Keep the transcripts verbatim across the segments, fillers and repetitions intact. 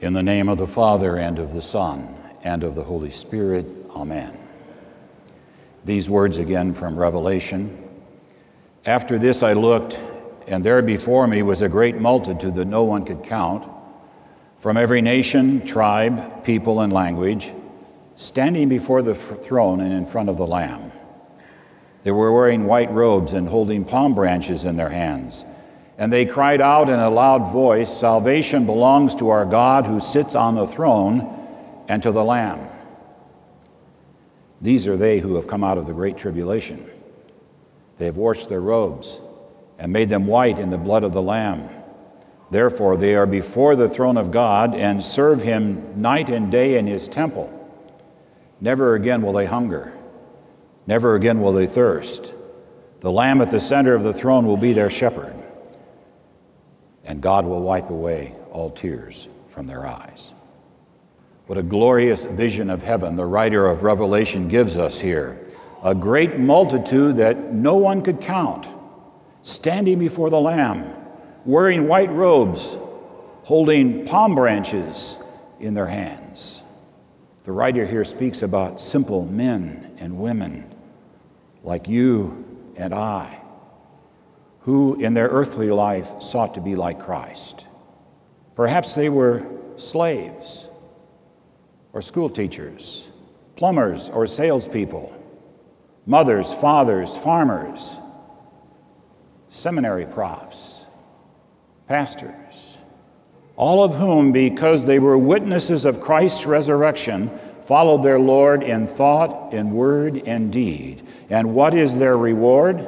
In the name of the Father, and of the Son, and of the Holy Spirit. Amen. These words again from Revelation. After this I looked, and there before me was a great multitude that no one could count, from every nation, tribe, people, and language, standing before the throne and in front of the Lamb. They were wearing white robes and holding palm branches in their hands. And they cried out in a loud voice, "Salvation belongs to our God who sits on the throne and to the Lamb." These are they who have come out of the great tribulation. They have washed their robes and made them white in the blood of the Lamb. Therefore they are before the throne of God and serve him night and day in his temple. Never again will they hunger. Never again will they thirst. The Lamb at the center of the throne will be their shepherd, and God will wipe away all tears from their eyes. What a glorious vision of heaven the writer of Revelation gives us here. A great multitude that no one could count, standing before the Lamb, wearing white robes, holding palm branches in their hands. The writer here speaks about simple men and women like you and I, who in their earthly life sought to be like Christ. Perhaps they were slaves or school teachers, plumbers or salespeople, mothers, fathers, farmers, seminary profs, pastors, all of whom, because they were witnesses of Christ's resurrection, followed their Lord in thought, in word, and deed. And what is their reward?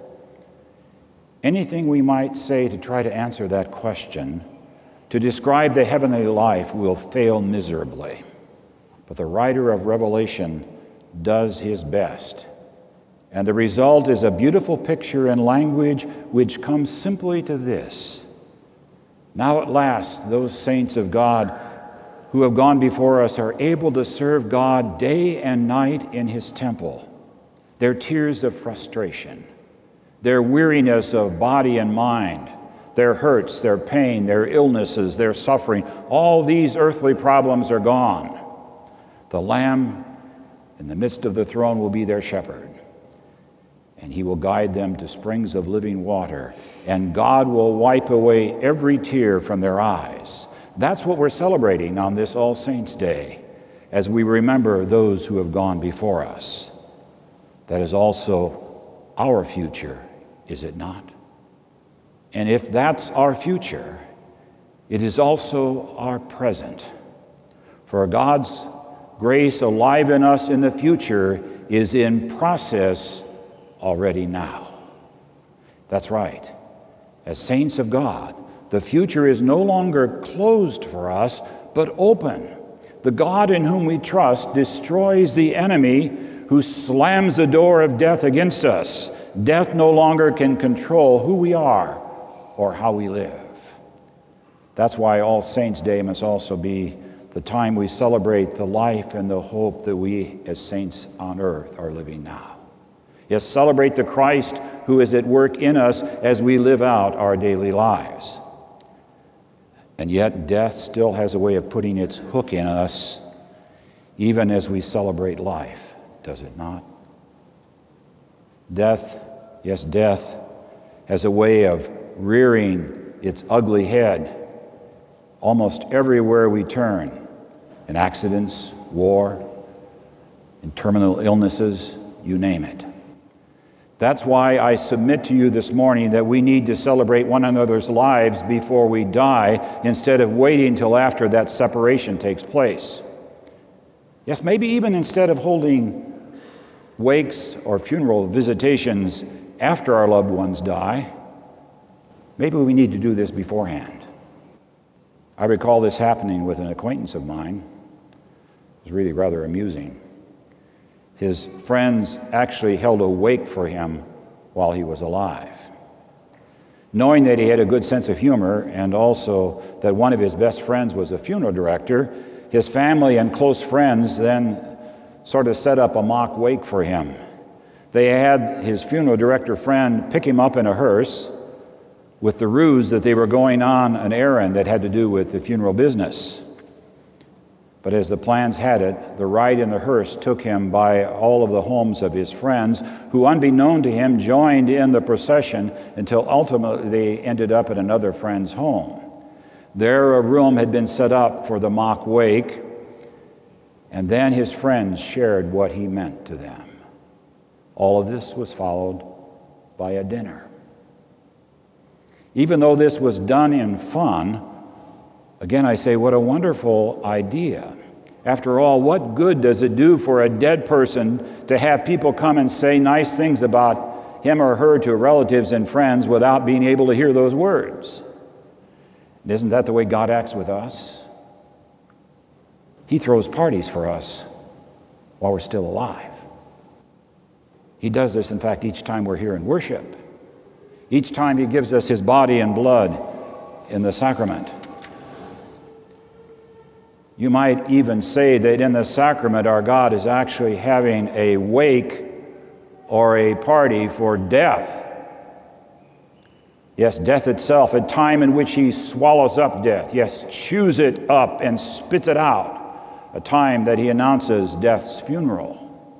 Anything we might say to try to answer that question, to describe the heavenly life, will fail miserably. But the writer of Revelation does his best. And the result is a beautiful picture in language which comes simply to this: now at last those saints of God who have gone before us are able to serve God day and night in his temple. Their tears of frustration, their weariness of body and mind, their hurts, their pain, their illnesses, their suffering, all these earthly problems are gone. The Lamb in the midst of the throne will be their shepherd, and he will guide them to springs of living water, and God will wipe away every tear from their eyes. That's what we're celebrating on this All Saints' Day, as we remember those who have gone before us. That is also our future, is it not? And if that's our future, it is also our present. For God's grace alive in us in the future is in process already now. That's right. As saints of God, the future is no longer closed for us, but open. The God in whom we trust destroys the enemy who slams the door of death against us. Death no longer can control who we are or how we live. That's why All Saints' Day must also be the time we celebrate the life and the hope that we as saints on earth are living now. Yes, celebrate the Christ who is at work in us as we live out our daily lives. And yet death still has a way of putting its hook in us, even as we celebrate life, does it not? Death, yes, death has a way of rearing its ugly head almost everywhere we turn, in accidents, war, in terminal illnesses, you name it. That's why I submit to you this morning that we need to celebrate one another's lives before we die, instead of waiting till after that separation takes place. Yes, maybe even instead of holding wakes or funeral visitations after our loved ones die, maybe we need to do this beforehand. I recall this happening with an acquaintance of mine. It was really rather amusing. His friends actually held a wake for him while he was alive. Knowing that he had a good sense of humor, and also that one of his best friends was a funeral director, his family and close friends then sort of set up a mock wake for him. They had his funeral director friend pick him up in a hearse with the ruse that they were going on an errand that had to do with the funeral business. But as the plans had it, the ride in the hearse took him by all of the homes of his friends, who, unbeknown to him, joined in the procession until ultimately they ended up at another friend's home. There a room had been set up for the mock wake, and then his friends shared what he meant to them. All of this was followed by a dinner. Even though this was done in fun, again I say, what a wonderful idea. After all, what good does it do for a dead person to have people come and say nice things about him or her to relatives and friends without being able to hear those words? And isn't that the way God acts with us? He throws parties for us while we're still alive. He does this, in fact, each time we're here in worship. Each time he gives us his body and blood in the sacrament. You might even say that in the sacrament our God is actually having a wake or a party for death. Yes, death itself, a time in which he swallows up death. Yes, chews it up and spits it out. A time that he announces death's funeral.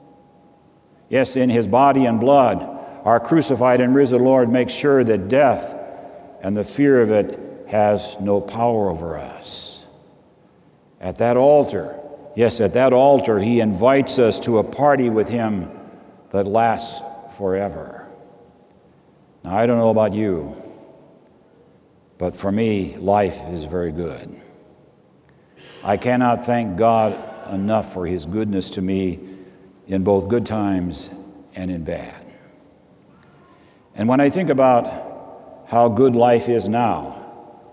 Yes, in his body and blood, our crucified and risen Lord makes sure that death and the fear of it has no power over us. At that altar, yes, at that altar, he invites us to a party with him that lasts forever. Now, I don't know about you, but for me, life is very good. I cannot thank God enough for his goodness to me in both good times and in bad. And when I think about how good life is now,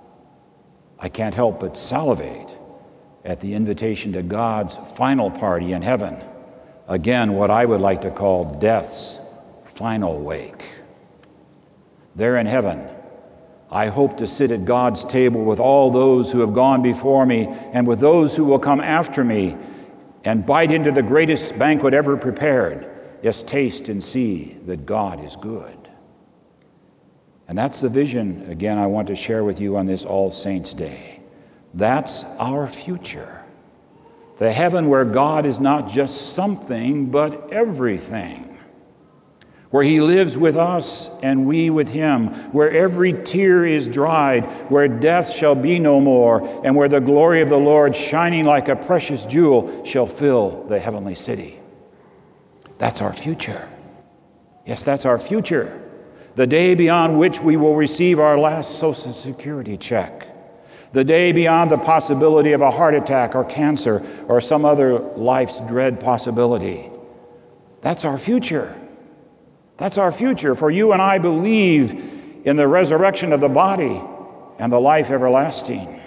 I can't help but salivate at the invitation to God's final party in heaven. Again, what I would like to call death's final wake. There in heaven, I hope to sit at God's table with all those who have gone before me and with those who will come after me and bite into the greatest banquet ever prepared. Yes, taste and see that God is good. And that's the vision, again, I want to share with you on this All Saints' Day. That's our future. The heaven where God is not just something, but everything. Where he lives with us and we with him, where every tear is dried, where death shall be no more, and where the glory of the Lord, shining like a precious jewel, shall fill the heavenly city. That's our future. Yes, that's our future. The day beyond which we will receive our last Social Security check. The day beyond the possibility of a heart attack or cancer or some other life's dread possibility. That's our future. That's our future, for you and I believe in the resurrection of the body and the life everlasting.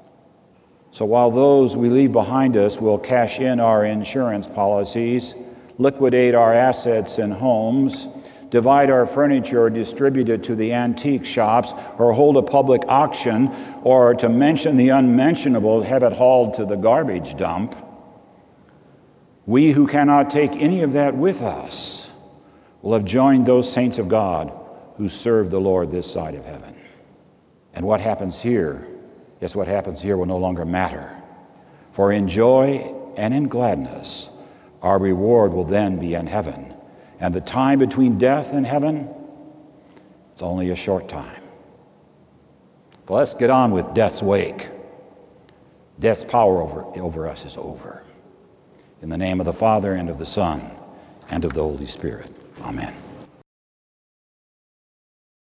So while those we leave behind us will cash in our insurance policies, liquidate our assets and homes, divide our furniture or distribute it to the antique shops, or hold a public auction, or to mention the unmentionable, have it hauled to the garbage dump, we who cannot take any of that with us will have joined those saints of God who serve the Lord this side of heaven. And what happens here, yes, what happens here will no longer matter. For in joy and in gladness, our reward will then be in heaven. And the time between death and heaven, it's only a short time. But let's get on with death's wake. Death's power over, over us is over. In the name of the Father, and of the Son, and of the Holy Spirit. Amen.